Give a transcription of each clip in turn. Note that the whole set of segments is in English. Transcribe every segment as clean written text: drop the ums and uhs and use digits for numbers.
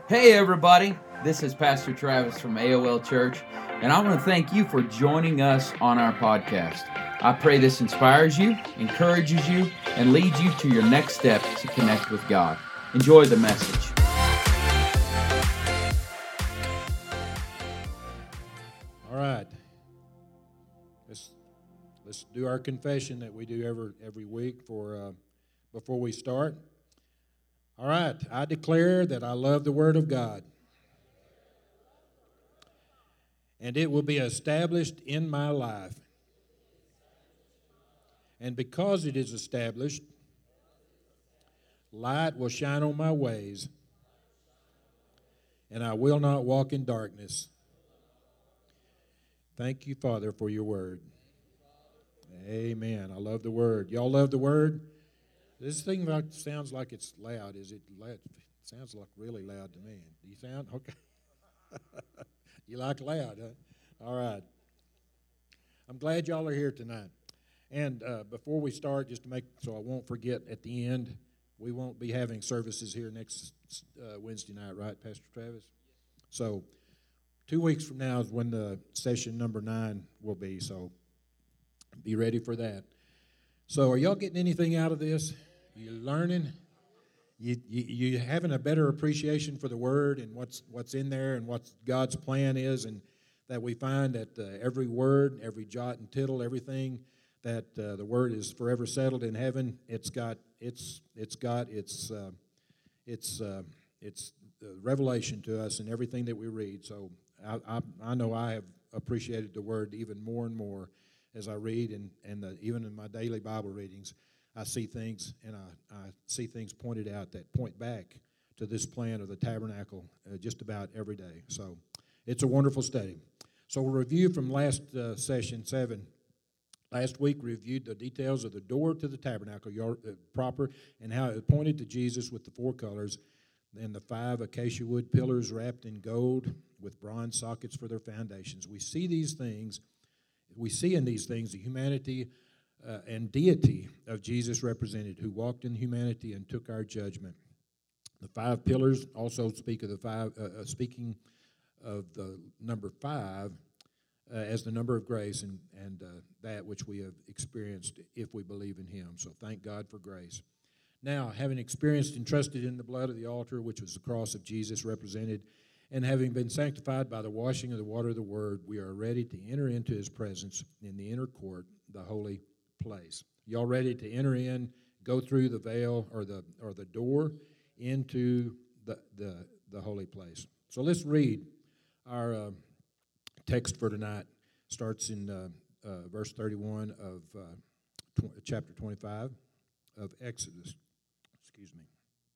Hey everybody, this is Pastor Travis from AOL Church, and I want to thank you for joining us on our podcast. I pray this inspires you, encourages you, and leads you to your next step to connect with God. Enjoy the message. All right. Let's do our confession that we do every week before we start. All right. I declare that I love the Word of God, and it will be established in my life. And because it is established, light will shine on my ways, and I will not walk in darkness. Thank you, Father, for your Word. Amen. I love the Word. Y'all love the Word? This thing sounds like it's loud. Is it loud? It sounds like really loud to me. Do you sound? Okay. You like loud, huh? All right. I'm glad y'all are here tonight. And before we start, just to make so I won't forget at the end, we won't be having services here next Wednesday night, right, Pastor Travis? So 2 weeks from now is when the session number 9 will be, so be ready for that. So are y'all getting anything out of this? You learning? You having a better appreciation for the Word and what's in there and what God's plan is, and that we find that every word, every jot and tittle, everything that the Word is forever settled in heaven. It's got its revelation to us in everything that we read. So I know I have appreciated the Word even more and more as I read, and even in my daily Bible readings, I see things, and I see things pointed out that point back to this plan of the tabernacle just about every day. So it's a wonderful study. So we'll review from last session 7. Last week we reviewed the details of the door to the tabernacle proper and how it pointed to Jesus with the 4 colors and the 5 acacia wood pillars wrapped in gold with bronze sockets for their foundations. We see in these things the humanity and deity of Jesus represented, who walked in humanity and took our judgment. The 5 pillars also speak of speaking of the number 5 as the number of grace and that which we have experienced if we believe in Him. So thank God for grace. Now, having experienced and trusted in the blood of the altar, which was the cross of Jesus represented, and having been sanctified by the washing of the water of the Word, we are ready to enter into His presence in the inner court, the holy place. Y'all ready to enter in, go through the veil or the door into the holy place? So let's read our text for tonight. Starts in verse 31 of chapter 25 of Exodus. Excuse me.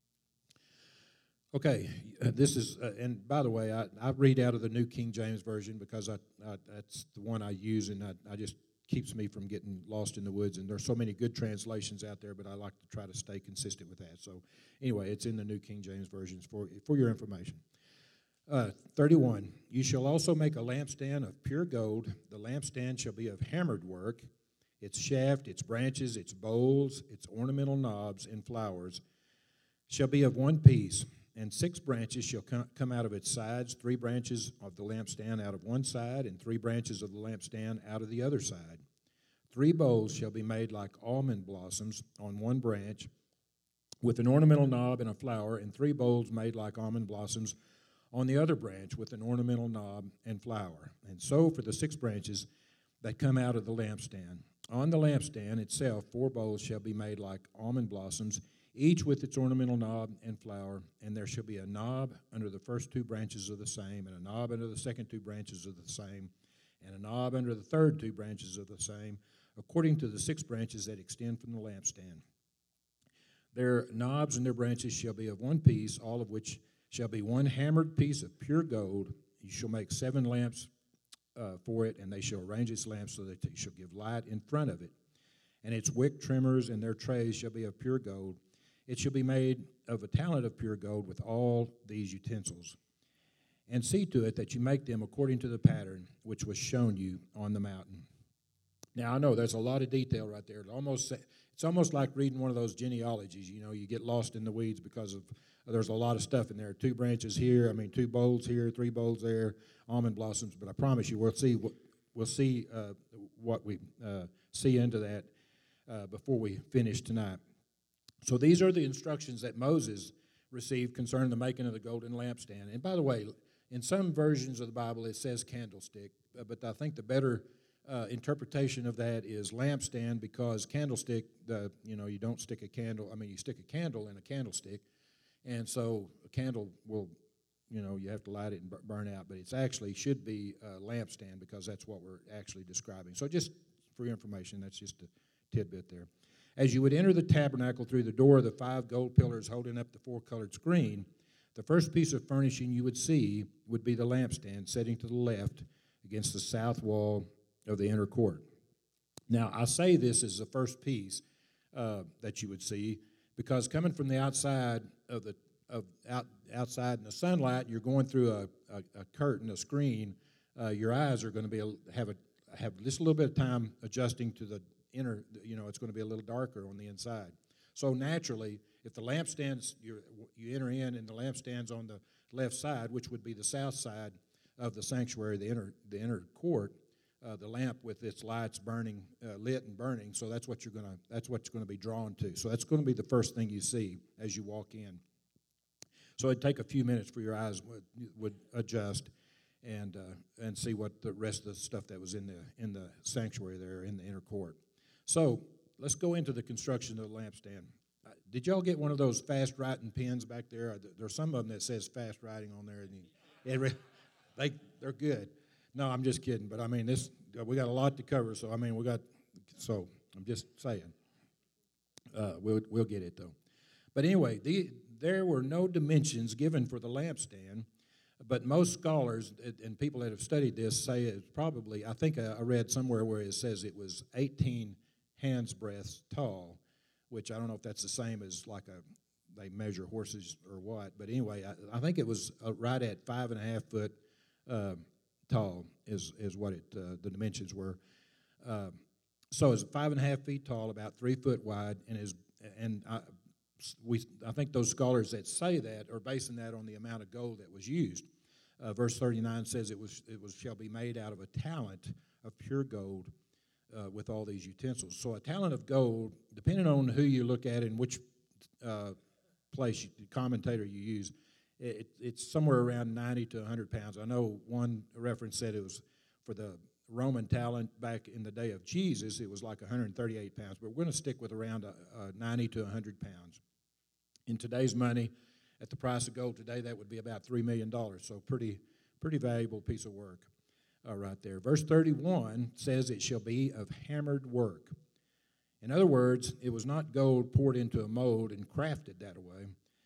Okay, this is, and by the way, I read out of the New King James Version because that's the one I use, and I just keeps me from getting lost in the woods. And there's so many good translations out there, but I like to try to stay consistent with that. So anyway, it's in the New King James Version for your information. 31, you shall also make a lampstand of pure gold. The lampstand shall be of hammered work. Its shaft, its branches, its bowls, its ornamental knobs and flowers shall be of one piece. And 6 branches shall come out of its sides, 3 branches of the lampstand out of one side, and 3 branches of the lampstand out of the other side. 3 bowls shall be made like almond blossoms on one branch, with an ornamental knob and a flower, and 3 bowls made like almond blossoms on the other branch, with an ornamental knob and flower. And so for the 6 branches that come out of the lampstand. On the lampstand itself 4 bowls shall be made like almond blossoms, each with its ornamental knob and flower, and there shall be a knob under the first 2 branches of the same, and a knob under the second 2 branches of the same, and a knob under the third 2 branches of the same, according to the 6 branches that extend from the lampstand. Their knobs and their branches shall be of one piece, all of which shall be one hammered piece of pure gold. You shall make 7 lamps for it, and they shall arrange its lamps so that they shall give light in front of it. And its wick trimmers and their trays shall be of pure gold. It shall be made of a talent of pure gold with all these utensils. And see to it that you make them according to the pattern which was shown you on the mountain. Now, I know there's a lot of detail right there. It's almost like reading one of those genealogies. You know, you get lost in the weeds because of There's a lot of stuff in there. 2 branches here, 2 bowls here, 3 bowls there, almond blossoms. But I promise you, we'll see what we see into that before we finish tonight. So these are the instructions that Moses received concerning the making of the golden lampstand. And by the way, in some versions of the Bible it says candlestick, but I think the better interpretation of that is lampstand, because candlestick, you don't stick a candle. You stick a candle in a candlestick, and so a candle will, you have to light it and burn out. But it's actually should be a lampstand, because that's what we're actually describing. So just for your information, that's just a tidbit there. As you would enter the tabernacle through the door of the 5 gold pillars holding up the 4-colored screen, the first piece of furnishing you would see would be the lampstand setting to the left against the south wall of the inner court. Now, I say this is the first piece that you would see, because coming from the outside outside in the sunlight, you're going through a curtain, a screen. Your eyes are going to have just a little bit of time adjusting to the inner. It's going to be a little darker on the inside. So naturally, if the lampstands you enter in, and the lampstands on the left side, which would be the south side of the sanctuary, the inner court, the lamp with its lights burning, lit and burning. So that's what you're going to be drawn to. So that's going to be the first thing you see as you walk in. So it'd take a few minutes for your eyes would adjust and see what the rest of the stuff that was in the sanctuary there in the inner court. So let's go into the construction of the lampstand. Did y'all get one of those fast writing pens back there? There's some of them that says fast writing on there, and they're good. No, I'm just kidding. But we got a lot to cover, so I'm just saying. We'll get it though. But anyway, there were no dimensions given for the lampstand, but most scholars and people that have studied this say it's probably, I think I read somewhere where it says it was 18 hands breadths tall, which I don't know if that's the same as they measure horses or what. But anyway, I think it was right at 5.5 foot tall is what the dimensions were. So it's 5.5 feet tall, about 3 foot wide, and I think those scholars that say that are basing that on the amount of gold that was used. Verse 39 says it shall be made out of a talent of pure gold with all these utensils. So a talent of gold, depending on who you look at and which commentator you use, it's somewhere around 90 to 100 pounds. I know one reference said it was for the Roman talent back in the day of Jesus, it was like 138 pounds, but we're going to stick with around 90 to 100 pounds. In today's money, at the price of gold today, that would be about $3 million, so pretty valuable piece of work right there. Verse 31 says it shall be of hammered work. In other words, it was not gold poured into a mold and crafted that way,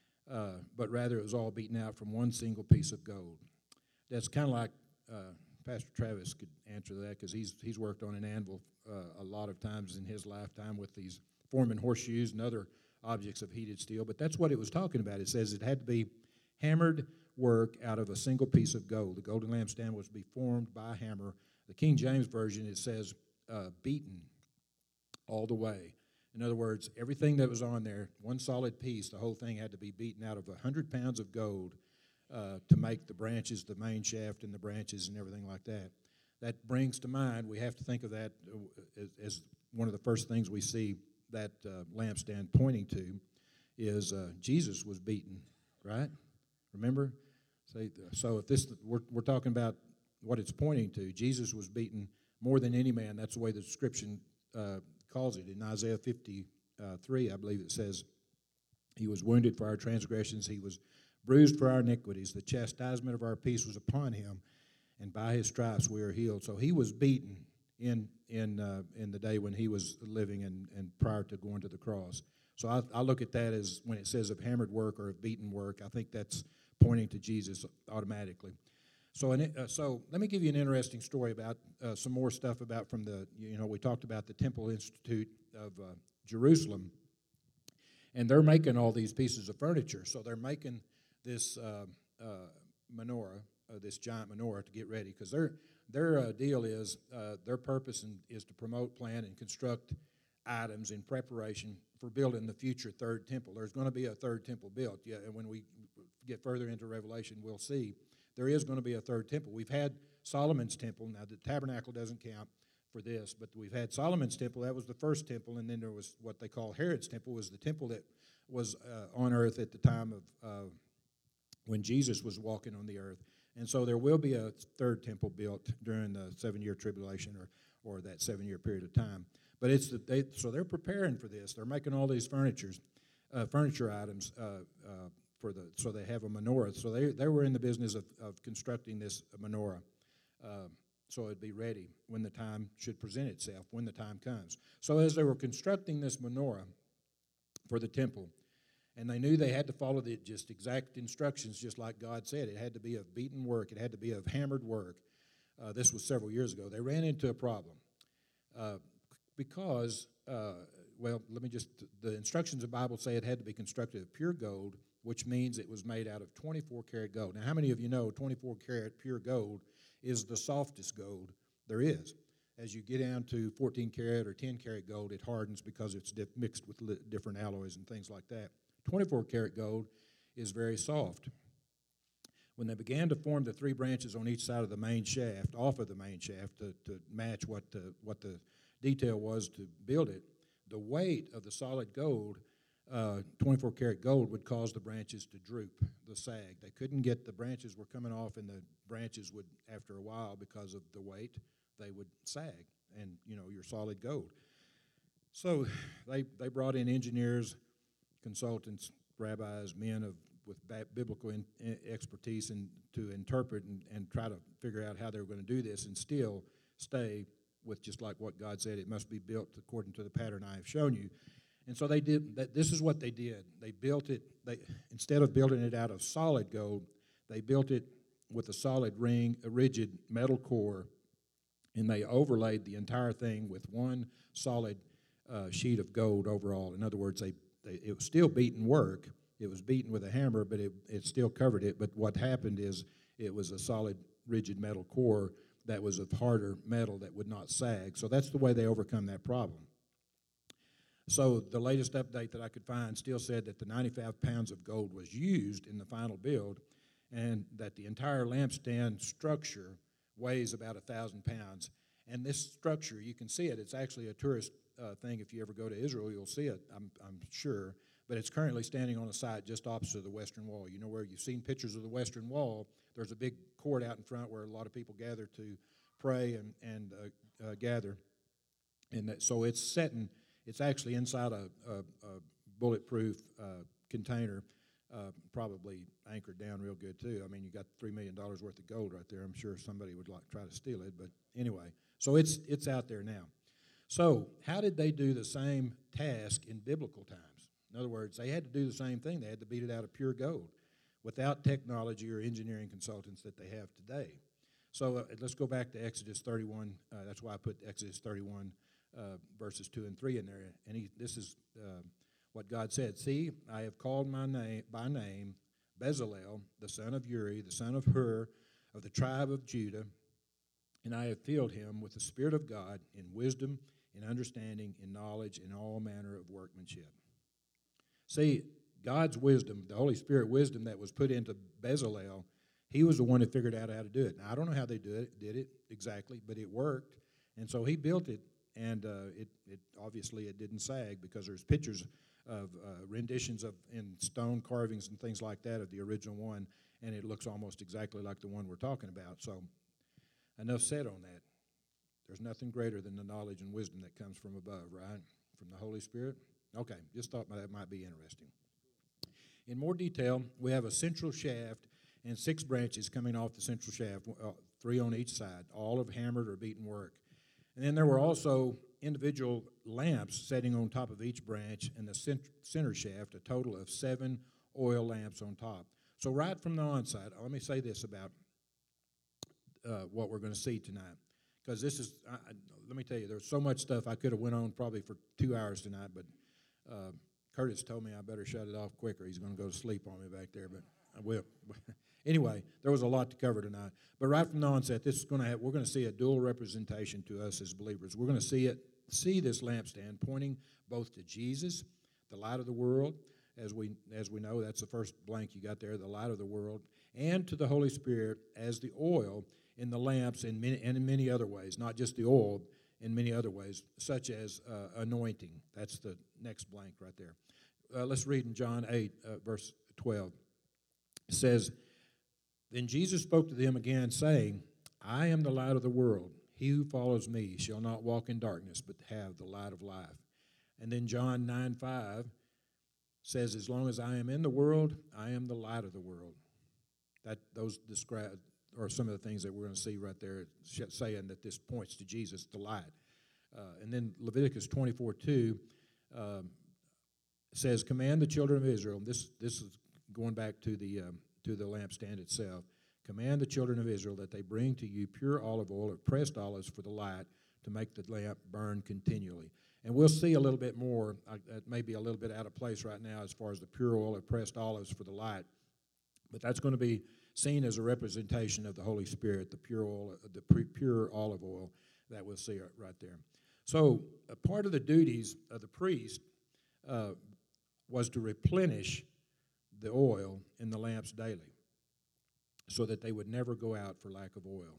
but rather it was all beaten out from one single piece of gold. That's kind of like Pastor Travis could answer that, because he's worked on an anvil a lot of times in his lifetime with these Foreman horseshoes and other objects of heated steel. But that's what it was talking about. It says it had to be hammered work out of a single piece of gold. The golden lampstand was to be formed by a hammer. The King James Version, it says beaten all the way. In other words, everything that was on there, one solid piece, the whole thing had to be beaten out of 100 pounds of gold to make the branches, the main shaft and the branches and everything like that. That brings to mind, we have to think of that as one of the first things we see that lampstand pointing to is Jesus was beaten, right? Remember? So if this, we're talking about what it's pointing to. Jesus was beaten more than any man. That's the way the description calls it. In Isaiah 53, I believe it says, he was wounded for our transgressions. He was bruised for our iniquities. The chastisement of our peace was upon him, and by his stripes we are healed. So he was beaten in the day when he was living and prior to going to the cross. So I look at that as when it says of hammered work or of beaten work, I think that's pointing to Jesus automatically. So let me give you an interesting story about some more stuff about from the, we talked about the Temple Institute of Jerusalem, and they're making all these pieces of furniture. So they're making this menorah, this giant menorah to get ready, because their deal is, their purpose is to promote, plan, and construct items in preparation for building the future third temple. There's going to be a third temple built. Yeah, and when we get further into Revelation, we'll see there is going to be a third temple. We've had Solomon's temple. Now, the tabernacle doesn't count for this, but we've had Solomon's temple. That was the first temple, and then there was what they call Herod's temple, was the temple that was on earth at the time of when Jesus was walking on the earth. And so there will be a third temple built during the 7-year tribulation or that 7-year period of time. But so they're preparing for this. They're making all these furniture items so they have a menorah. So they were in the business of constructing this menorah, so it'd be ready when the time should present itself, when the time comes. So as they were constructing this menorah for the temple, and they knew they had to follow the just exact instructions, just like God said. It had to be of beaten work. It had to be of hammered work. This was several years ago. They ran into a problem because, the instructions of the Bible say it had to be constructed of pure gold, which means it was made out of 24-karat gold. Now, how many of you know 24-karat pure gold is the softest gold there is? As you get down to 14-karat or 10-karat gold, it hardens because it's mixed with different alloys and things like that. 24-karat gold is very soft. When they began to form the 3 branches on each side of the main shaft, off of the main shaft, to match what the detail was to build it, the weight of the solid gold, 24-karat gold, would cause the branches to droop, the sag. They couldn't get, the branches were coming off, and the branches would, after a while, because of the weight, they would sag, and, your solid gold. So they brought in engineers, consultants, rabbis, men with biblical expertise and to interpret and try to figure out how they were going to do this and still stay with just like what God said. It must be built according to the pattern I have shown you. And so they did that. This is what they did. They built it. Instead of building it out of solid gold, they built it with a solid ring, a rigid metal core, and they overlaid the entire thing with one solid sheet of gold overall. In other words, it was still beaten work. It was beaten with a hammer, but it still covered it. But what happened is it was a solid, rigid metal core that was of harder metal that would not sag. So that's the way they overcome that problem. So the latest update that I could find still said that the 95 pounds of gold was used in the final build, and that the entire lampstand structure weighs about 1,000 pounds. And this structure, you can see it. It's actually a tourist thing. If you ever go to Israel, you'll see it, I'm sure. But it's currently standing on a site just opposite the Western Wall. You know where you've seen pictures of the Western Wall, there's a big court out in front where a lot of people gather to pray and gather. And so it's actually inside a bulletproof container, probably anchored down real good too. I mean, you got $3 million worth of gold right there. I'm sure somebody would try to steal it. But anyway, so it's out there now. So how did they do the same task in biblical times? In other words, they had to do the same thing. They had to beat it out of pure gold without technology or engineering consultants that they have today. So let's go back to Exodus 31. That's why I put Exodus 31 verses 2 and 3 in there. And this is what God said. See, I have called my name by name Bezalel, the son of Uri, the son of Hur, of the tribe of Judah, and I have filled him with the Spirit of God in wisdom, in understanding, in knowledge, in all manner of workmanship. See, God's wisdom, the Holy Spirit wisdom that was put into Bezalel, he was the one that figured out how to do it. Now, I don't know how they did it exactly, but it worked. And so he built it, and it obviously it didn't sag because there's pictures of renditions in stone carvings and things like that of the original one, and it looks almost exactly like the one we're talking about. So enough said on that. There's nothing greater than the knowledge and wisdom that comes from above, right? From the Holy Spirit. Okay, just thought that might be interesting. In more detail, we have a central shaft and 6 branches coming off the central shaft, 3 on each side, all of hammered or beaten work. And then there were also individual lamps setting on top of each branch and the center shaft, a total of 7 oil lamps on top. So right from the onset, let me say this about what we're going to see tonight. Because this is, let me tell you, there's so much stuff I could have went on probably for 2 hours tonight, but Curtis told me I better shut it off quicker. He's going to go to sleep on me back there, but I will. Anyway, there was a lot to cover tonight. But right from the onset, we're going to see a dual representation to us as believers. We're going to see it see this lampstand pointing both to Jesus, the light of the world, as we know, that's the first blank you got there, the light of the world, and to the Holy Spirit as the oil in the lamps and in many other ways, not just the oil, in many other ways, such as anointing. That's the next blank right there. Let's read in John 8, verse 12. It says, "Then Jesus spoke to them again, saying, I am the light of the world. He who follows me shall not walk in darkness, but have the light of life." And then John 9:5 says, "As long as I am in the world, I am the light of the world." Those describe, or some of the things that we're going to see right there, saying that this points to Jesus, the light. And then Leviticus 24:2 says, "Command the children of Israel." This is going back to the lampstand itself. "Command the children of Israel that they bring to you pure olive oil of pressed olives for the light, to make the lamp burn continually." And we'll see a little bit more. That may be a little bit out of place right now as far as the pure oil of pressed olives for the light. But that's going to be seen as a representation of the Holy Spirit, the pure oil, the pure olive oil that we'll see right there. So a part of the duties of the priest was to replenish the oil in the lamps daily, so that they would never go out for lack of oil.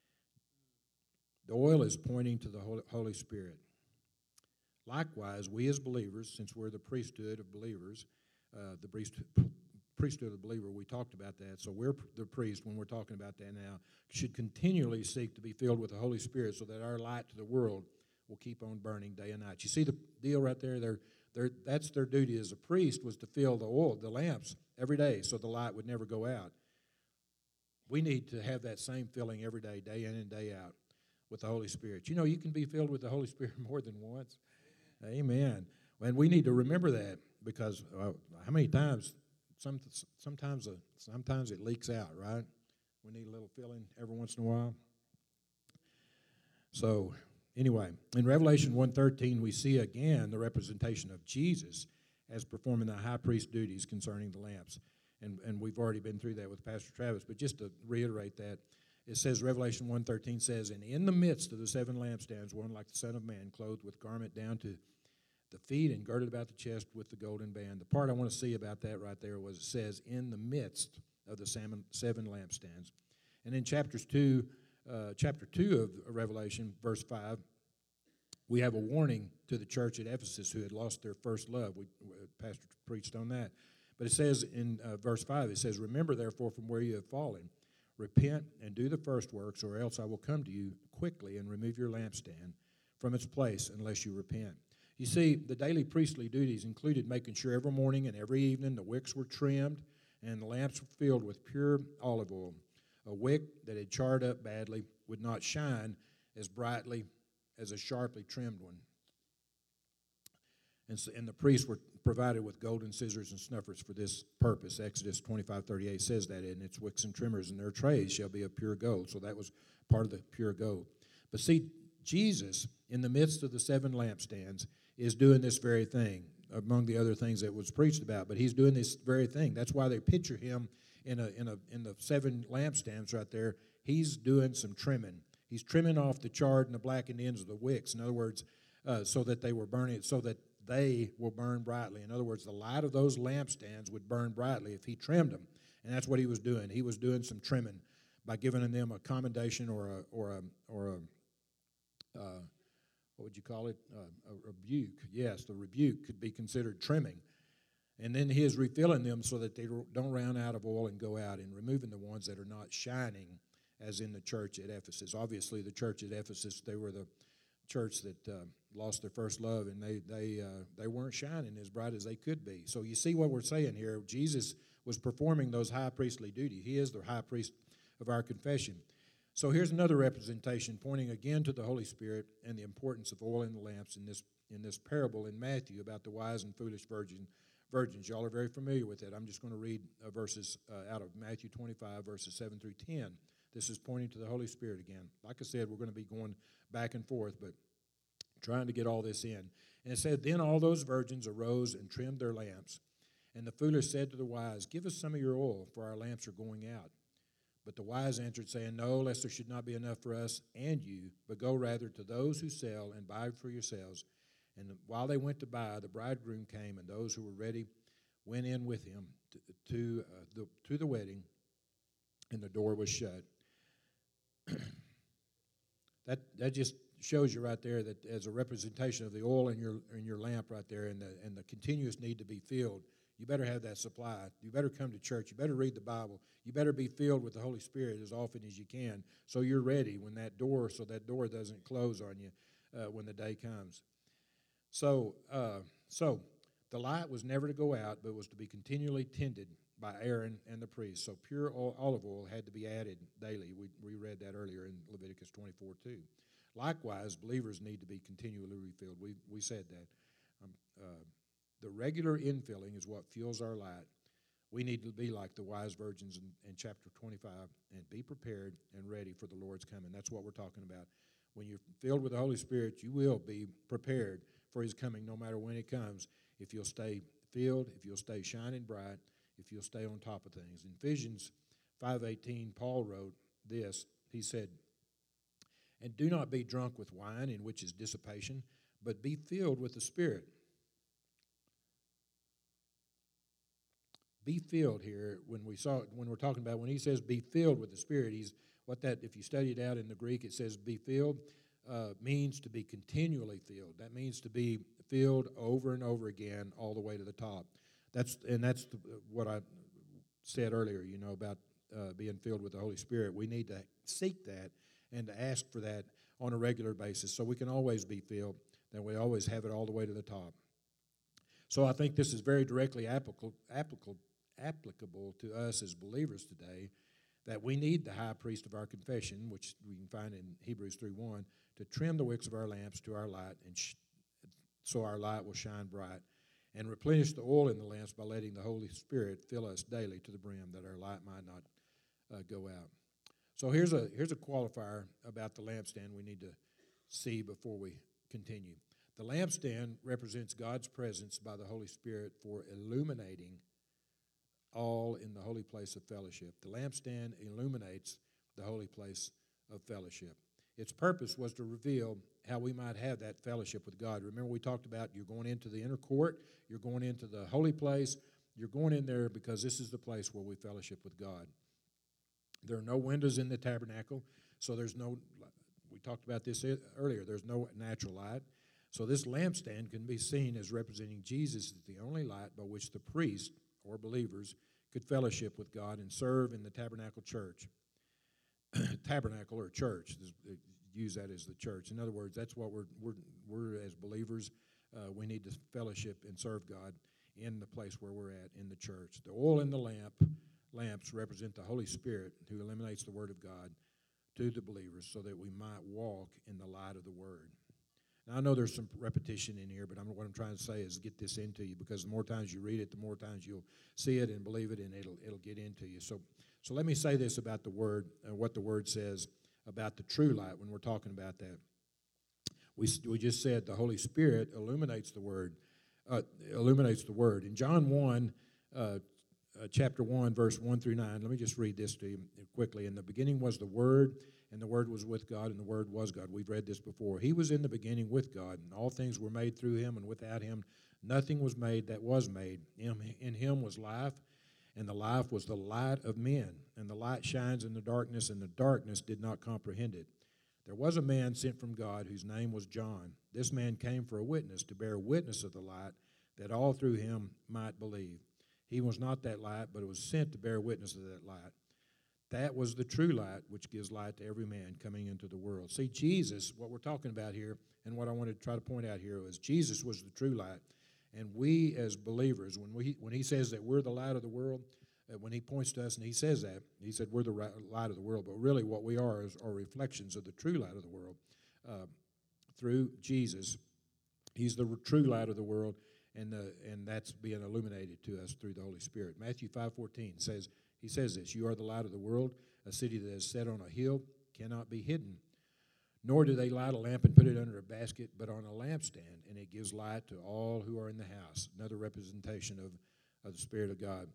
The oil is pointing to the Holy Spirit. Likewise, we as believers, since we're the priesthood of believers, the priesthood of the believer, we talked about that, so we're the priest when we're talking about that now, should continually seek to be filled with the Holy Spirit so that our light to the world will keep on burning day and night. You see the deal right there? That's their duty as a priest, was to fill the lamps every day so the light would never go out. We need to have that same filling every day, day in and day out, with the Holy Spirit. You know, you can be filled with the Holy Spirit more than once. Amen. And we need to remember that, because how many times, sometimes it leaks out, right? We need a little filling every once in a while. So, anyway, in Revelation 1:13, we see again the representation of Jesus as performing the high priest duties concerning the lamps. And we've already been through that with Pastor Travis, but just to reiterate that, it says, Revelation 1:13 says, "And in the midst of the seven lampstands, one like the Son of Man, clothed with garment down to the feet and girded about the chest with the golden band." The part I want to see about that right there was it says, "in the midst of the seven lampstands." And in chapter 2 of Revelation, verse 5, we have a warning to the church at Ephesus who had lost their first love. Pastor preached on that. But it says in verse 5, it says, "Remember, therefore, from where you have fallen, repent and do the first works, or else I will come to you quickly and remove your lampstand from its place unless you repent." You see, the daily priestly duties included making sure every morning and every evening the wicks were trimmed and the lamps were filled with pure olive oil. A wick that had charred up badly would not shine as brightly as a sharply trimmed one. And the priests were provided with golden scissors and snuffers for this purpose. Exodus 25:38 says that, "And its wicks and trimmers and their trays shall be of pure gold." So that was part of the pure gold. But see, Jesus, in the midst of the seven lampstands, is doing this very thing, among the other things that was preached about. But he's doing this very thing. That's why they picture him in the seven lampstands right there. He's doing some trimming. He's trimming off the charred and the blackened ends of the wicks. In other words, so that they were burning, so that they will burn brightly. In other words, the light of those lampstands would burn brightly if he trimmed them. And that's what he was doing. He was doing some trimming by giving them a commendation or a what would you call it? A rebuke. Yes, the rebuke could be considered trimming. And then he is refilling them so that they don't run out of oil and go out, and removing the ones that are not shining, as in the church at Ephesus. Obviously, the church at Ephesus, they were the church that lost their first love, and they weren't shining as bright as they could be. So you see what we're saying here. Jesus was performing those high priestly duties. He is the high priest of our confession. So here's another representation pointing again to the Holy Spirit and the importance of oil in the lamps in this parable in Matthew about the wise and foolish virgins. Y'all are very familiar with it. I'm just going to read verses out of Matthew 25, verses 7 through 10. This is pointing to the Holy Spirit again. Like I said, we're going to be going back and forth, but trying to get all this in. And it said, "Then all those virgins arose and trimmed their lamps. And the foolish said to the wise, 'Give us some of your oil, for our lamps are going out.' But the wise answered, saying, No, lest there should not be enough for us and you, but go rather to those who sell and buy for yourselves. And while they went to buy, the bridegroom came, and those who were ready went in with him to the wedding, and the door was shut. That just shows you right there that as a representation of the oil in your lamp right there, and the continuous need to be filled. You better have that supply. You better come to church. You better read the Bible. You better be filled with the Holy Spirit as often as you can, so you're ready when that door doesn't close on you when the day comes. So the light was never to go out, but was to be continually tended by Aaron and the priests. So pure olive oil had to be added daily. We read that earlier in Leviticus 24:2. Likewise, believers need to be continually refilled. We said that. The regular infilling is what fuels our light. We need to be like the wise virgins in chapter 25 and be prepared and ready for the Lord's coming. That's what we're talking about. When you're filled with the Holy Spirit, you will be prepared for His coming no matter when it comes, if you'll stay filled, if you'll stay shining bright, if you'll stay on top of things. In Ephesians 5:18, Paul wrote this. He said, And do not be drunk with wine, in which is dissipation, but be filled with the Spirit. Be filled here, when we're talking about, when he says be filled with the Spirit, if you study it out in the Greek, it says be filled, means to be continually filled. That means to be filled over and over again all the way to the top. That's what I said earlier, about being filled with the Holy Spirit. We need to seek that and to ask for that on a regular basis so we can always be filled, that we always have it all the way to the top. So I think this is very directly applicable to us as believers today, that we need the high priest of our confession, which we can find in Hebrews 3:1, to trim the wicks of our lamps to our light, and so our light will shine bright, and replenish the oil in the lamps by letting the Holy Spirit fill us daily to the brim, that our light might not go out. So here's a qualifier about the lampstand we need to see before we continue. The lampstand represents God's presence by the Holy Spirit for illuminating all in the holy place of fellowship. The lampstand illuminates the holy place of fellowship. Its purpose was to reveal how we might have that fellowship with God. Remember, we talked about you're going into the inner court, you're going into the holy place, you're going in there because this is the place where we fellowship with God. There are no windows in the tabernacle, so we talked about this earlier, there's no natural light. So this lampstand can be seen as representing Jesus as the only light by which the priest or believers could fellowship with God and serve in the tabernacle church. Tabernacle or church, use that as the church. In other words, that's what we're as believers, we need to fellowship and serve God in the place where we're at, in the church. The oil in the lamps represent the Holy Spirit who illuminates the Word of God to the believers so that we might walk in the light of the Word. Now, I know there's some repetition in here, but what I'm trying to say is get this into you, because the more times you read it, the more times you'll see it and believe it, and it'll get into you. So let me say this about the Word, what the Word says about the true light when we're talking about that. We just said the Holy Spirit illuminates the Word. In John 1, chapter 1, verse 1 through 9, let me just read this to you quickly. In the beginning was the Word, and the Word was with God, and the Word was God. We've read this before. He was in the beginning with God, and all things were made through Him, and without Him nothing was made that was made. In Him was life, and the life was the light of men. And the light shines in the darkness, and the darkness did not comprehend it. There was a man sent from God whose name was John. This man came for a witness, to bear witness of the light, that all through him might believe. He was not that light, but was sent to bear witness of that light. That was the true light, which gives light to every man coming into the world. See, Jesus, what we're talking about here, and what I want to try to point out here, is Jesus was the true light. And we as believers, when he says that we're the light of the world, when he points to us and he says that, he said we're the light of the world, but really what we are reflections of the true light of the world. Through Jesus, He's the true light of the world, and that's being illuminated to us through the Holy Spirit. Matthew 5:14 says, he says this, "You are the light of the world. A city that is set on a hill cannot be hidden. Nor do they light a lamp and put it under a basket, but on a lampstand, and it gives light to all who are in the house." Another representation of the Spirit of God.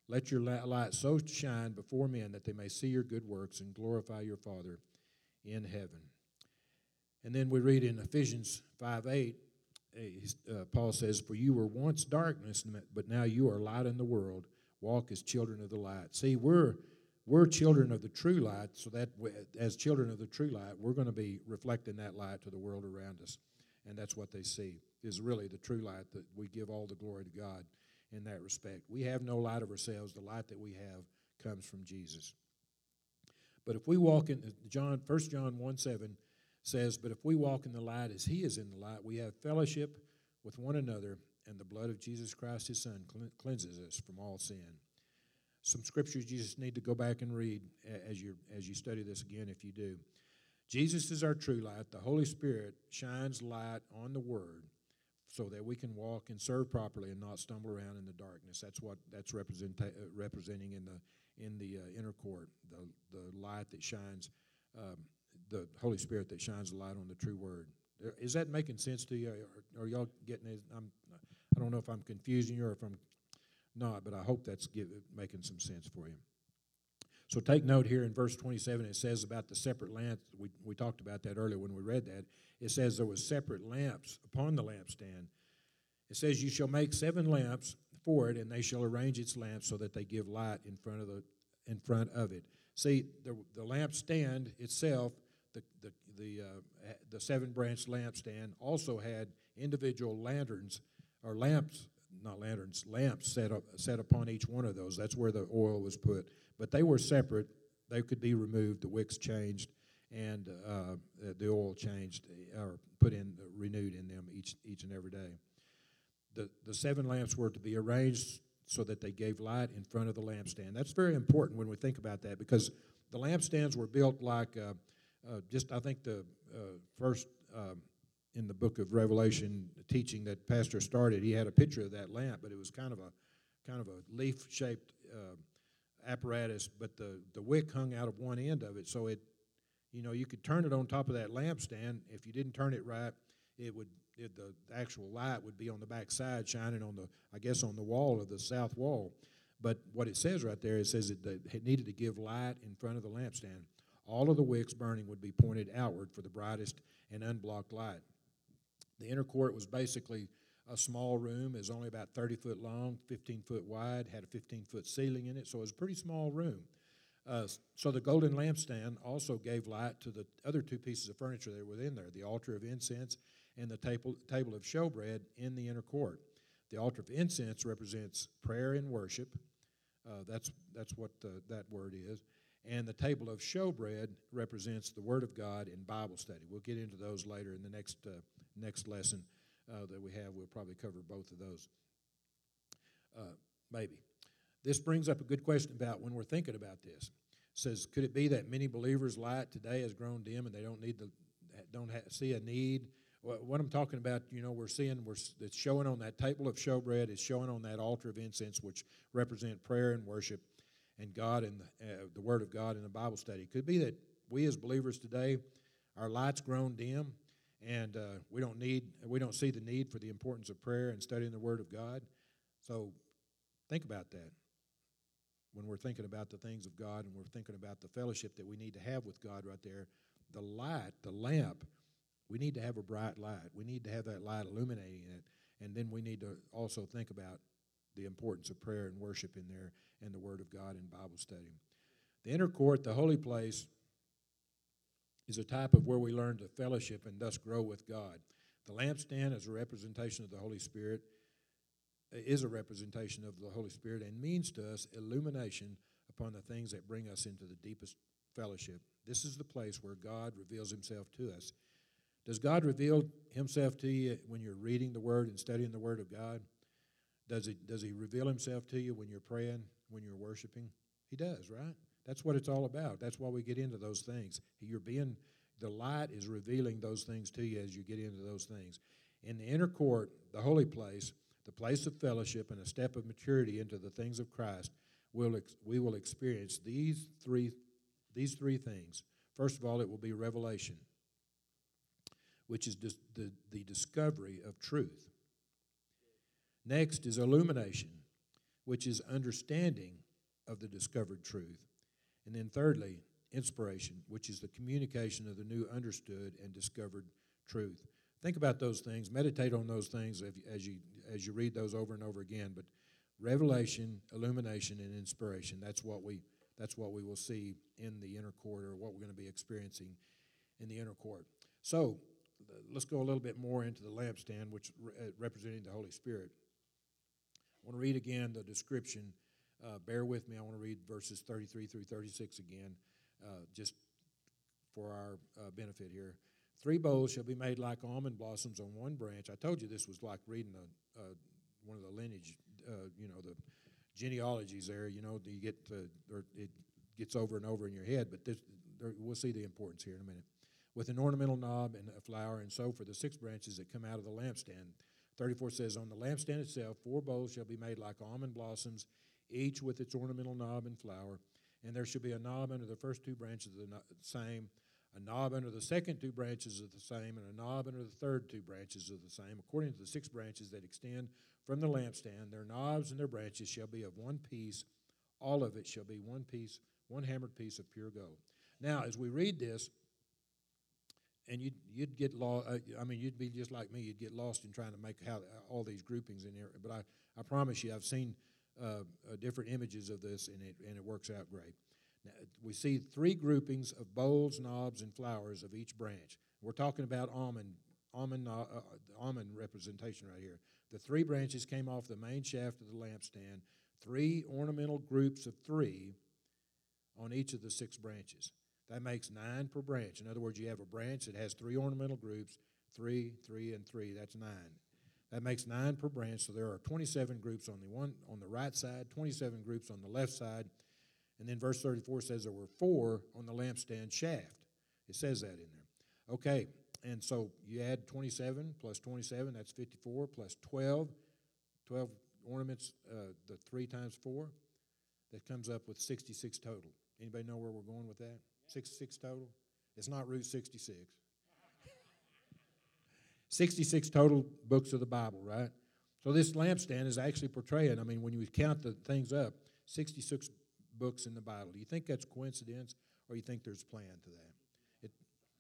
Let your light so shine before men that they may see your good works and glorify your Father in heaven. And then we read in Ephesians 5:8, Paul says, for you were once darkness, but now you are light in the world. Walk as children of the light. See, we're children of the true light, so that as children of the true light, we're going to be reflecting that light to the world around us. And that's what they see, is really the true light, that we give all the glory to God in that respect. We have no light of ourselves. The light that we have comes from Jesus. But if we walk in, 1 John 1:7 says, but if we walk in the light as he is in the light, we have fellowship with one another, and the blood of Jesus Christ, his Son, cleanses us from all sin. Some scriptures you just need to go back and read as you study this again, if you do. Jesus is our true light. The Holy Spirit shines light on the Word so that we can walk and serve properly and not stumble around in the darkness. That's representing in the inner court, the light that shines, the Holy Spirit that shines the light on the true Word. Is that making sense to you? Are y'all getting it? I don't know if I'm confusing you or if I'm not, but I hope that's making some sense for you. So take note here in verse 27, it says about the separate lamps. We talked about that earlier when we read that. It says there was separate lamps upon the lampstand. It says you shall make 7 lamps for it, and they shall arrange its lamps so that they give light in front of it. See, the lampstand itself, the 7-branch lampstand also had individual lanterns or lamps. Not lanterns, lamps set upon each one of those. That's where the oil was put. But they were separate. They could be removed. The wicks changed, and the oil changed or put in, renewed in them each and every day. The 7 lamps were to be arranged so that they gave light in front of the lampstand. That's very important when we think about that, because the lampstands were built like I think the first in the book of Revelation teaching that Pastor started, he had a picture of that lamp, but it was kind of a leaf-shaped apparatus, but the wick hung out of one end of it, so you could turn it on top of that lampstand. If you didn't turn it right, the actual light would be on the back side, shining on the wall of the south wall. But what it says right there, it says that it needed to give light in front of the lampstand. All of the wicks burning would be pointed outward for the brightest and unblocked light. The inner court was basically a small room. It was only about 30 foot long, 15 foot wide, had a 15-foot ceiling in it, so it was a pretty small room. So the golden lampstand also gave light to the other 2 pieces of furniture that were in there, the altar of incense and the table of showbread in the inner court. The altar of incense represents prayer and worship. That's what that word is. And the table of showbread represents the Word of God and Bible study. We'll get into those later in the next lesson that we have. We'll probably cover both of those, maybe. This brings up a good question about when we're thinking about this. It says, could it be that many believers' light today has grown dim and they don't see a need? What I'm talking about, we're seeing it's showing on that table of showbread. It's showing on that altar of incense, which represent prayer and worship, and God and the Word of God in the Bible study. Could it be that we as believers today, our light's grown dim, and we don't see the need for the importance of prayer and studying the Word of God? So think about that when we're thinking about the things of God and we're thinking about the fellowship that we need to have with God right there. The light, the lamp, we need to have a bright light. We need to have that light illuminating it, and then we need to also think about the importance of prayer and worship in there and the Word of God and Bible study. The inner court, the holy place, is a type of where we learn to fellowship and thus grow with God. The lampstand is a representation of the Holy Spirit, is a representation of the Holy Spirit, and means to us illumination upon the things that bring us into the deepest fellowship. This is the place where God reveals himself to us. Does God reveal himself to you when you're reading the Word and studying the Word of God? Does he reveal himself to you when you're praying, when you're worshiping? He does, right? That's what it's all about. That's why we get into those things. The light is revealing those things to you as you get into those things. In the inner court, the holy place, the place of fellowship, and a step of maturity into the things of Christ, we will experience these three things. First of all, it will be revelation, which is the discovery of truth. Next is illumination, which is understanding of the discovered truth. And then thirdly, inspiration, which is the communication of the new understood and discovered truth. Think about those things. Meditate on those things as you read those over and over again. But revelation, illumination, and inspiration, that's what we will see in the inner court, or what we're going to be experiencing in the inner court. So let's go a little bit more into the lampstand, which representing the Holy Spirit. I want to read again the description. Bear with me. I want to read verses 33 through 36 again, just for our benefit here. 3 bowls shall be made like almond blossoms on one branch. I told you this was like reading one of the lineage, the genealogies there. You get it gets over and over in your head, but we'll see the importance here in a minute. With an ornamental knob and a flower, and so for the 6 branches that come out of the lampstand. 34 says, on the lampstand itself 4 bowls shall be made like almond blossoms, each with its ornamental knob and flower. And there shall be a knob under the first 2 branches of the same, a knob under the second 2 branches of the same, and a knob under the third 2 branches of the same, according to the 6 branches that extend from the lampstand. Their knobs and their branches shall be of one piece. All of it shall be one piece, one hammered piece of pure gold. Now, as we read this, and you'd get lost. You'd be just like me. You'd get lost in trying to make all these groupings in here. But I promise you, I've seen different images of this, and it works out great. Now, we see 3 groupings of bowls, knobs, and flowers of each branch. We're talking about almond representation right here. The 3 branches came off the main shaft of the lampstand. 3 ornamental groups of 3 on each of the 6 branches. That makes 9 per branch. In other words, you have a branch that has 3 ornamental groups, 3, 3, and 3. That's 9. That makes 9 per branch. So there are 27 groups on the right side, 27 groups on the left side. And then verse 34 says there were 4 on the lampstand shaft. It says that in there. Okay, and so you add 27 plus 27, that's 54, plus 12 ornaments, the 3 times 4. That comes up with 66 total. Anybody know where we're going with that? 66 total? It's not Route 66. 66 total books of the Bible, right? So this lampstand is actually portraying, when you count the things up, 66 books in the Bible. Do you think that's coincidence, or you think there's a plan to that?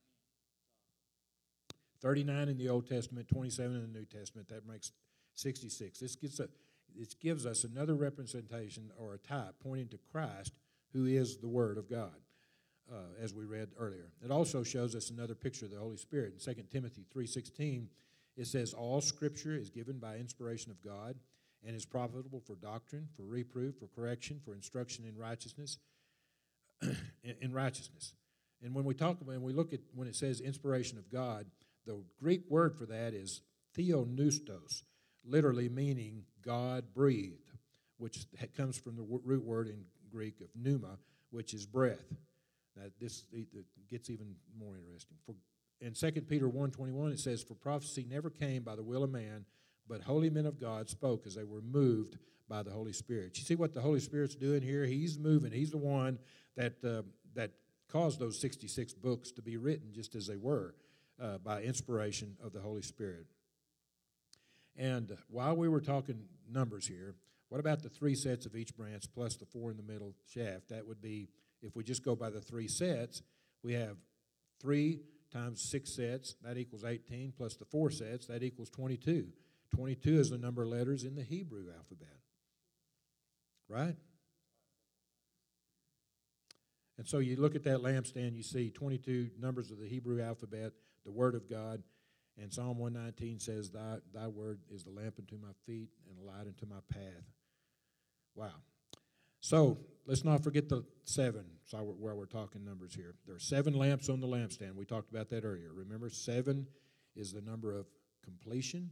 39 in the Old Testament, 27 in the New Testament. That makes 66. This gives us another representation or a type pointing to Christ, who is the Word of God. As we read earlier. It also shows us another picture of the Holy Spirit. In 2 Timothy 3:16, it says, all Scripture is given by inspiration of God and is profitable for doctrine, for reproof, for correction, for instruction in righteousness. And when we look at when it says inspiration of God, the Greek word for that is theopneustos, literally meaning God breathed, which comes from the root word in Greek of pneuma, which is breath. Now, this gets even more interesting. In 2 Peter 1:21, it says, for prophecy never came by the will of man, but holy men of God spoke as they were moved by the Holy Spirit. You see what the Holy Spirit's doing here? He's moving. He's the one that caused those 66 books to be written just as they were by inspiration of the Holy Spirit. And while we were talking numbers here, what about the 3 sets of each branch plus the 4 in the middle shaft? That would be, if we just go by the 3 sets, we have 3 times 6 sets, that equals 18, plus the 4 sets, that equals 22. 22 is the number of letters in the Hebrew alphabet, right? And so you look at that lampstand, you see 22 numbers of the Hebrew alphabet, the Word of God, and Psalm 119 says, Thy word is the lamp unto my feet and a light unto my path. Wow. So let's not forget the 7, while we're talking numbers here. There are 7 lamps on the lampstand. We talked about that earlier. Remember, 7 is the number of completion,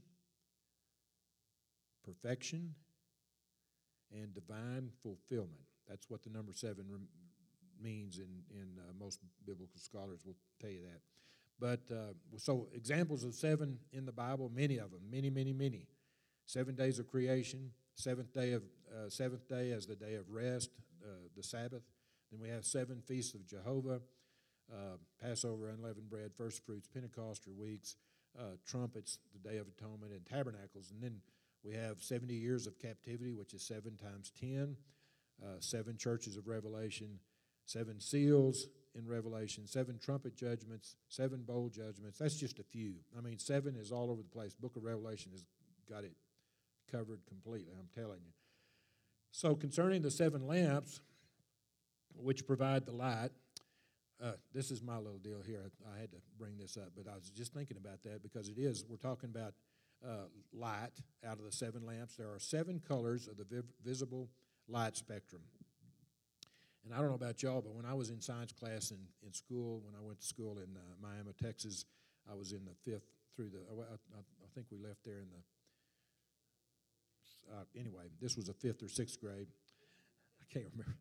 perfection, and divine fulfillment. That's what the number 7 means in most biblical scholars will tell you that. But so examples of 7 in the Bible, many of them, many. 7 days of creation, seventh day as the day of rest, the Sabbath. Then we have 7 feasts of Jehovah, Passover, unleavened bread, first fruits, Pentecost or weeks, trumpets, the Day of Atonement, and tabernacles. And then We have 70 years of captivity, which is 7 times 10, 7 churches of Revelation, 7 seals in Revelation, 7 trumpet judgments, 7 bowl judgments. That's just a few. I mean, 7 is all over the place. Book of Revelation has got it covered completely, I'm telling you. So concerning the 7 lamps, which provide the light, this is my little deal here. I had to bring this up, but I was just thinking about that because we're talking about light out of the 7 lamps. There are 7 colors of the visible light spectrum. And I don't know about y'all, but when I was in science class in school, when I went to school in Miami, Texas, I was in the 5th through I think we left there in the, anyway, this was the 5th or 6th grade. I can't remember.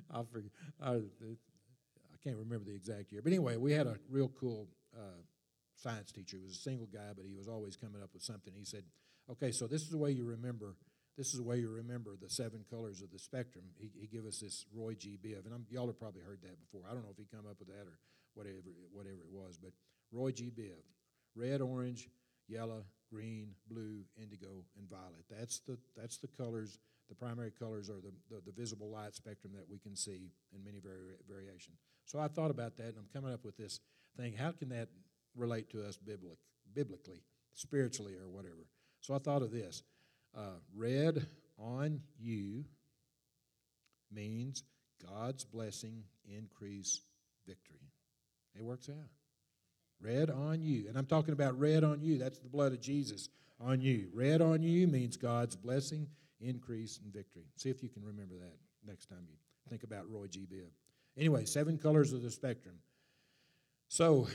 I can't remember the exact year. But anyway, we had a real cool science teacher. He was a single guy, but he was always coming up with something. He said, okay, so this is the way you remember the 7 colors of the spectrum. He gave us this Roy G. Biv, and y'all have probably heard that before. I don't know if he come up with that or whatever it was, but Roy G. Biv, red, orange, yellow, green, blue, indigo, and violet. That's the colors. The primary colors are the visible light spectrum that we can see in many variations. So I thought about that, and I'm coming up with this thing. How can that relate to us biblically, spiritually, or whatever? So I thought of this. Red on you means God's blessing, increase, victory. It works out. Red on you. And I'm talking about red on you. That's the blood of Jesus on you. Red on you means God's blessing, increase, and victory. See if you can remember that next time you think about Roy G. Biv. Anyway, 7 colors of the spectrum. So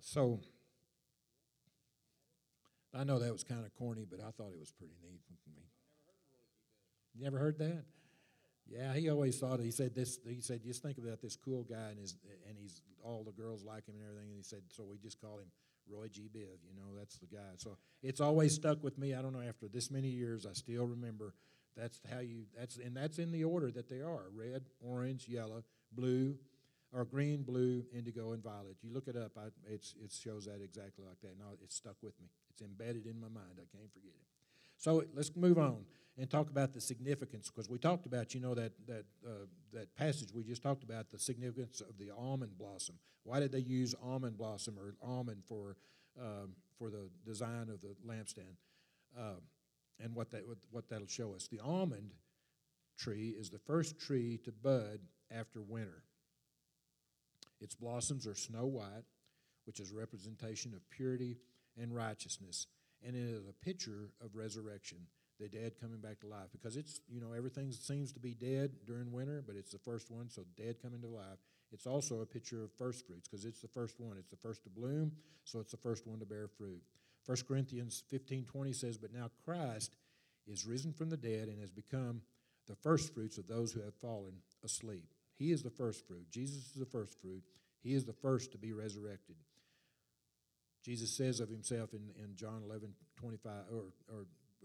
I know that was kind of corny, but I thought it was pretty neat for me. You never heard that? Yeah, he always thought he said just think about this cool guy and he's all the girls like him and everything, and he said, so we just call him Roy G. Biv, that's the guy. So it's always stuck with me. I don't know, after this many years, I still remember that's in the order that they are: red, orange, yellow, blue, or green, blue, indigo, and violet. You look it up, it shows that exactly like that. Now it's stuck with me. It's embedded in my mind. I can't forget it. So let's move on and talk about the significance, because we talked about, that passage we just talked about, the significance of the almond blossom. Why did they use almond blossom or almond for the design of the lampstand, and what that'll show us? The almond tree is the first tree to bud after winter. Its blossoms are snow white, which is a representation of purity and righteousness. And it is a picture of resurrection, the dead coming back to life. Because everything seems to be dead during winter, but it's the first one, so dead coming to life. It's also a picture of first fruits, because it's the first one. It's the first to bloom, so it's the first one to bear fruit. 1 Corinthians 15:20 says, but now Christ is risen from the dead and has become the first fruits of those who have fallen asleep. He is the first fruit. Jesus is the first fruit. He is the first to be resurrected. Jesus says of himself in John 11:25,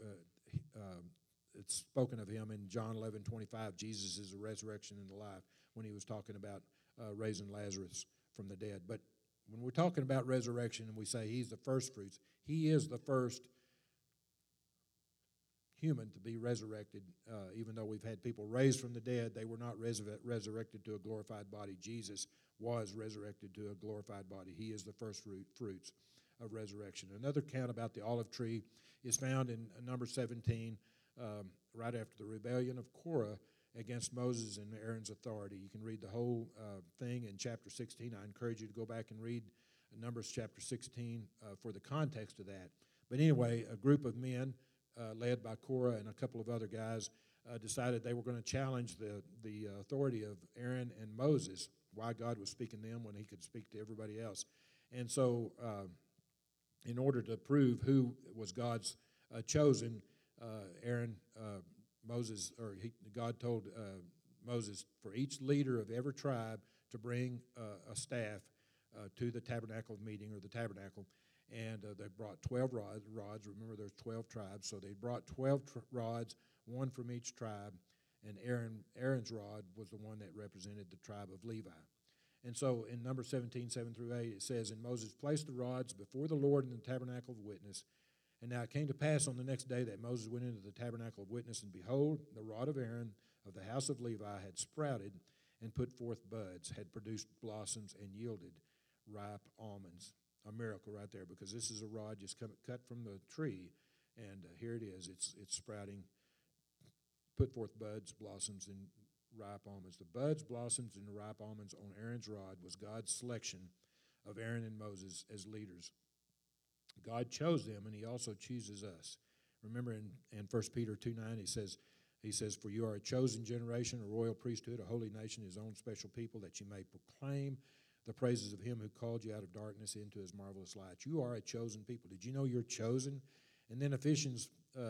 it's spoken of him in John 11:25. Jesus is the resurrection and the life, when he was talking about raising Lazarus from the dead. But when we're talking about resurrection and we say he's the first fruits, he is the first human to be resurrected. Even though we've had people raised from the dead, they were not resurrected to a glorified body. Jesus was resurrected to a glorified body. He is the first fruits of resurrection. Another account about the olive tree is found in Numbers 17, right after the rebellion of Korah against Moses and Aaron's authority. You can read the whole thing in chapter 16. I encourage you to go back and read Numbers chapter 16 for the context of that. But anyway, a group of men led by Korah and a couple of other guys decided they were going to challenge the authority of Aaron and Moses, why God was speaking to them when he could speak to everybody else. And so in order to prove who was God's chosen, God told Moses for each leader of every tribe to bring a staff to the tabernacle of meeting, or the tabernacle, and they brought 12 rods. Remember, there's 12 tribes, so they brought 12 rods, one from each tribe, and Aaron's rod was the one that represented the tribe of Levi. And so in Numbers 17, 7 through 8, it says, and Moses placed the rods before the Lord in the tabernacle of witness, And now it came to pass on the next day that Moses went into the tabernacle of witness, and behold, the rod of Aaron of the house of Levi had sprouted and put forth buds, had produced blossoms, and yielded ripe almonds. A miracle right there, because this is a rod just cut from the tree, and here it is. It's sprouting, put forth buds, blossoms, and ripe almonds. The buds, blossoms, and the ripe almonds on Aaron's rod was God's selection of Aaron and Moses as leaders. God chose them, and he also chooses us. Remember in 1 Peter 2:9, he says, "For you are a chosen generation, a royal priesthood, a holy nation, his own special people, that you may proclaim the praises of him who called you out of darkness into his marvelous light." You are a chosen people. Did you know you're chosen? And then Ephesians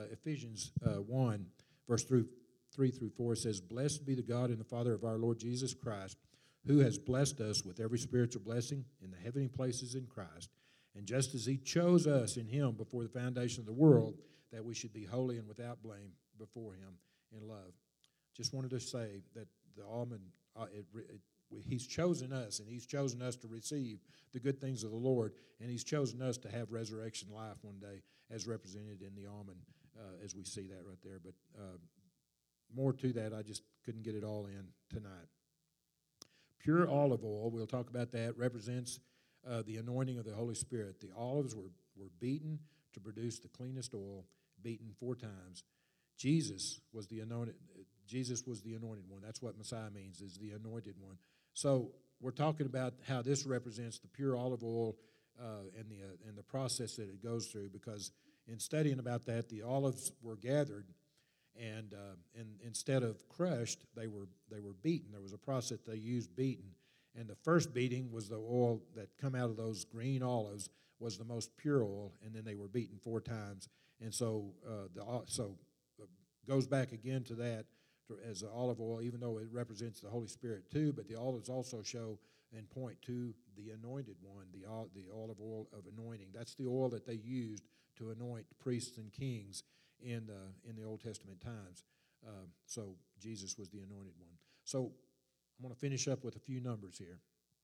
1, verse 3 through 4 says, "Blessed be the God and the Father of our Lord Jesus Christ, who has blessed us with every spiritual blessing in the heavenly places in Christ. And just as he chose us in him before the foundation of the world, that we should be holy and without blame before him in love." Just wanted to say that the almond, he's chosen us, and he's chosen us to receive the good things of the Lord, and he's chosen us to have resurrection life one day, as represented in the almond, as we see that right there. But more to that, I just couldn't get it all in tonight. Pure olive oil, we'll talk about that, represents the anointing of the Holy Spirit. The olives were beaten to produce the cleanest oil, beaten 4 times. Jesus was the anointed one. That's what Messiah means, is the anointed one. So we're talking about how this represents the pure olive oil and the process that it goes through, because in studying about that, the olives were gathered, and instead of crushed, they were beaten. There was a process they used, beaten. And the first beating was the oil that come out of those green olives was the most pure oil, and then they were beaten 4 times. And so goes back again to that as the olive oil, even though it represents the Holy Spirit too, but the olives also show and point to the anointed one, the olive oil of anointing. That's the oil that they used to anoint priests and kings in the Old Testament times. So Jesus was the anointed one. So I'm going to finish up with a few numbers here.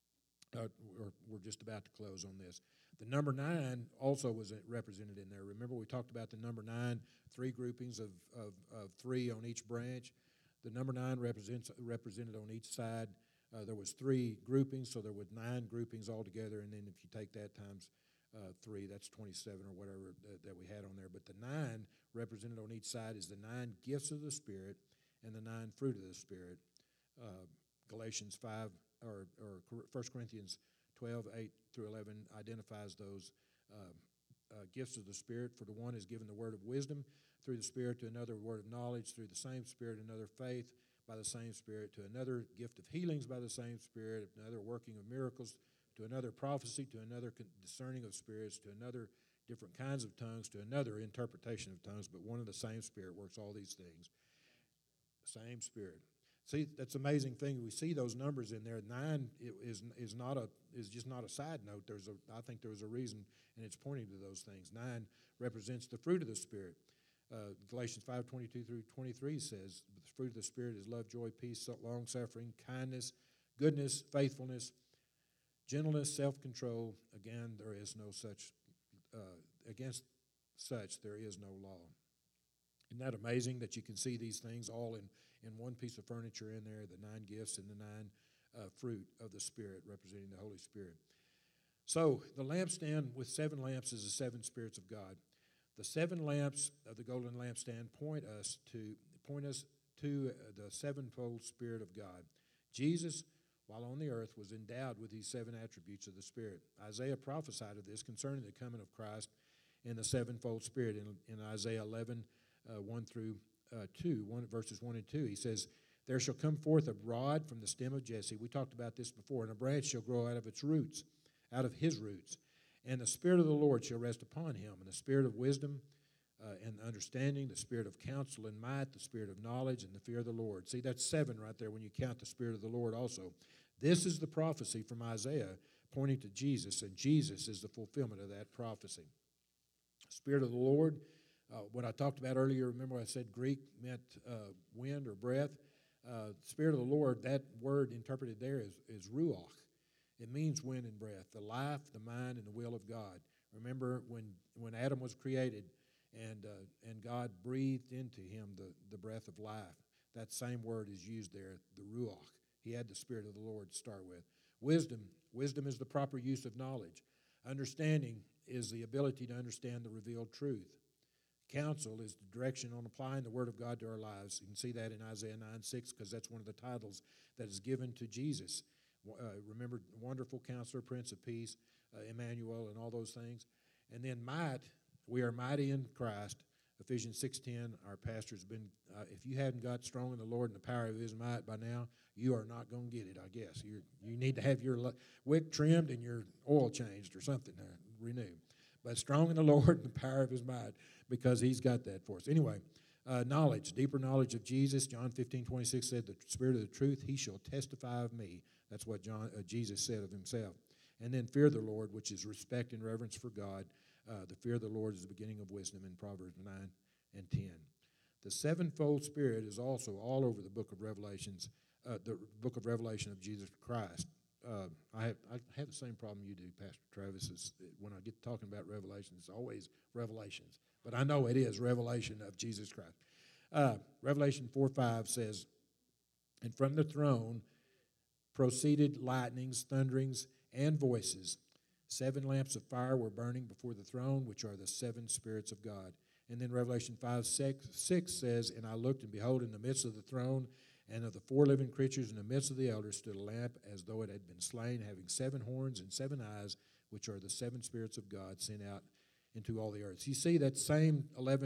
We're just about to close on this. The number 9 also was represented in there. Remember, we talked about the number 9, 3 groupings of 3 on each branch. The number 9 represented on each side. There was 3 groupings, so there were 9 groupings altogether. And then if you take that times 3, that's 27 or whatever that we had on there. But the 9 represented on each side is the 9 gifts of the Spirit and the 9 fruit of the Spirit. Galatians 5 or 1 Corinthians 12, 8 through 11 identifies those gifts of the Spirit. For the one is given the word of wisdom through the Spirit, to another word of knowledge through the same Spirit, another faith by the same Spirit, to another gift of healings by the same Spirit, another working of miracles, to another prophecy, to another discerning of spirits, to another different kinds of tongues, to another interpretation of tongues. But one and the same Spirit works all these things. Same Spirit. See, that's an amazing thing. We see those numbers in there. 9 is just not a side note. I think there was a reason, and it's pointing to those things. 9 represents the fruit of the Spirit. Galatians 5:22 through 23 says, "The fruit of the Spirit is love, joy, peace, long-suffering, kindness, goodness, faithfulness, gentleness, self-control. Again, there is no such. Against such there is no law." Isn't that amazing that you can see these things all in one piece of furniture in there, the 9 gifts and the 9 fruit of the Spirit representing the Holy Spirit. So the lampstand with 7 lamps is the 7 spirits of God. The 7 lamps of the golden lampstand point us to the 7-fold Spirit of God. Jesus, while on the earth, was endowed with these 7 attributes of the Spirit. Isaiah prophesied of this concerning the coming of Christ in the 7-fold Spirit in Isaiah 11, 1 through 2, verses 1 and 2. He says, "There shall come forth a rod from the stem of Jesse." We talked about this before. "And a branch shall grow out of his roots. And the Spirit of the Lord shall rest upon him, and the Spirit of wisdom and understanding, the Spirit of counsel and might, the Spirit of knowledge and the fear of the Lord." See, that's 7 right there when you count the Spirit of the Lord also. This is the prophecy from Isaiah pointing to Jesus, and Jesus is the fulfillment of that prophecy. Spirit of the Lord, what I talked about earlier, remember I said Greek meant wind or breath. Spirit of the Lord, that word interpreted there is ruach. It means wind and breath, the life, the mind, and the will of God, Remember when Adam was created and God breathed into him the breath of life. That same word is used there, the ruach. He had the Spirit of the Lord to start with. Wisdom is the proper use of knowledge. Understanding is the ability to understand the revealed truth. Counsel is the direction on applying the Word of God to our lives. You can see that in Isaiah 9:6 because that's one of the titles that is given to Jesus. Remember, Wonderful Counselor, Prince of Peace, Emmanuel, and all those things. And then might, we are mighty in Christ. Ephesians 6:10, our pastor's been, if you hadn't got strong in the Lord and the power of His might by now, you are not going to get it, I guess. You need to have your wick trimmed and your oil changed or something, renewed. But strong in the Lord and the power of His might, because He's got that for us. Anyway, knowledge, deeper knowledge of Jesus. John 15:26 said, the Spirit of the truth, He shall testify of me. That's what Jesus said of Himself. And then fear the Lord, which is respect and reverence for God. The fear of the Lord is the beginning of wisdom in Proverbs 9 and 10. The sevenfold Spirit is also all over the book of Revelations, the book of Revelation of Jesus Christ. I have the same problem you do, Pastor Travis. When I get talking about Revelation, it's always Revelations. But I know it is revelation of Jesus Christ. Revelation 4:5 says, and from the throne proceeded lightnings, thunderings, and voices. 7 lamps of fire were burning before the throne, which are the 7 spirits of God. And then Revelation 5:6 says, and I looked, and behold, in the midst of the throne and of the 4 living creatures in the midst of the elders stood a lamp as though it had been slain, having 7 horns and 7 eyes, which are the 7 spirits of God sent out into all the earth. So you see that same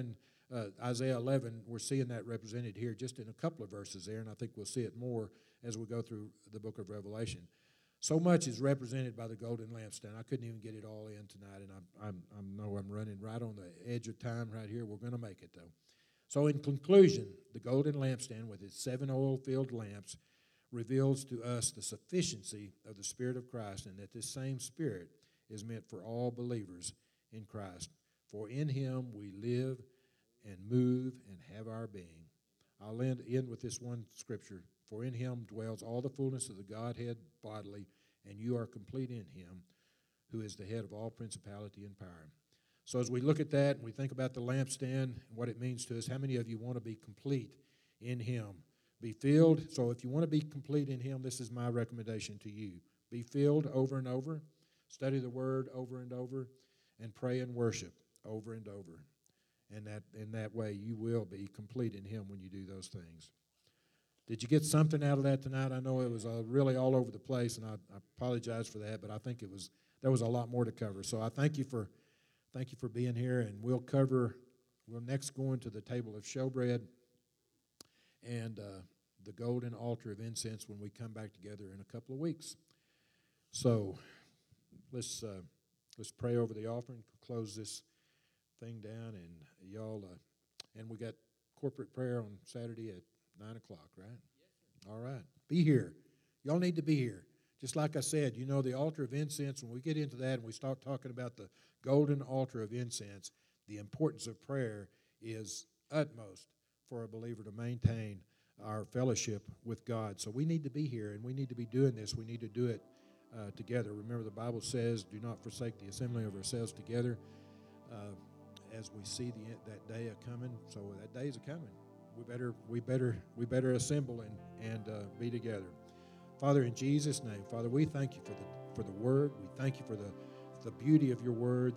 Isaiah 11, we're seeing that represented here just in a couple of verses there, and I think we'll see it more as we go through the book of Revelation. So much is represented by the golden lampstand. I couldn't even get it all in tonight, and I know I'm running right on the edge of time right here. We're going to make it, though. So in conclusion, the golden lampstand with its 7 oil-filled lamps reveals to us the sufficiency of the Spirit of Christ, and that this same Spirit is meant for all believers in Christ. For in Him we live and move and have our being. I'll end with this one scripture. For in Him dwells all the fullness of the Godhead bodily, and you are complete in Him, who is the head of all principality and power. So as we look at that and we think about the lampstand and what it means to us, how many of you want to be complete in Him? Be filled. So if you want to be complete in Him, this is my recommendation to you. Be filled over and over. Study the Word over and over. And pray and worship over and over. And in that way, you will be complete in Him when you do those things. Did you get something out of that tonight? I know it was really all over the place, and I apologize for that, but I think there was a lot more to cover. So I thank you for being here, and we'll next go into the table of showbread and the golden altar of incense when we come back together in a couple of weeks. So let's pray over the offering, close this thing down, and y'all, and we got corporate prayer on Saturday at 9 o'clock, right? Yes, all right. Be here. Y'all need to be here. Just like I said, the altar of incense, when we get into that and we start talking about the golden altar of incense, the importance of prayer is utmost for a believer to maintain our fellowship with God. So we need to be here, and we need to be doing this. We need to do it together. Remember, the Bible says, do not forsake the assembling of ourselves together as we see that day a-coming. So that day is a-coming. We better assemble and be together. Father, in Jesus' name, Father, we thank you for the Word. We thank you for the beauty of your Word,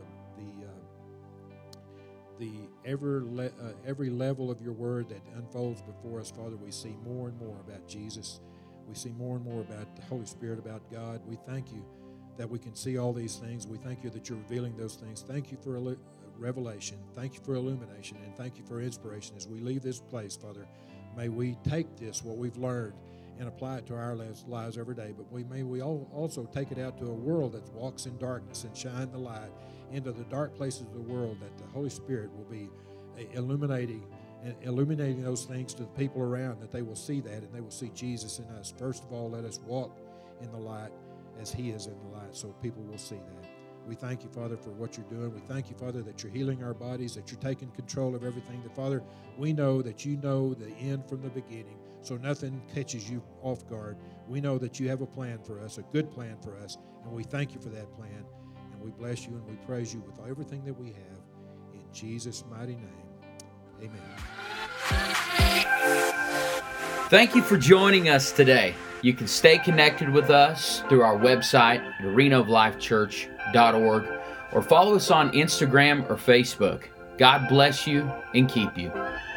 every level of your Word that unfolds before us. Father, we see more and more about Jesus. We see more and more about the Holy Spirit, about God. We thank you that we can see all these things. We thank you that you're revealing those things. Thank you for revelation. Thank you for illumination. And thank you for inspiration. As we leave this place, Father, may we take this, what we've learned, and apply it to our lives every day. But may we also take it out to a world that walks in darkness and shine the light into the dark places of the world, that the Holy Spirit will be illuminating those things to the people around, that they will see that and they will see Jesus in us. First of all, let us walk in the light as He is in the light, so people will see that. We thank you, Father, for what you're doing. We thank you, Father, that you're healing our bodies, that you're taking control of everything. That, Father, we know that you know the end from the beginning, so nothing catches you off guard. We know that you have a plan for us, a good plan for us, and we thank you for that plan. And we bless you and we praise you with everything that we have. In Jesus' mighty name, amen. Thank you for joining us today. You can stay connected with us through our website at arenaoflifechurch.org or follow us on Instagram or Facebook. God bless you and keep you.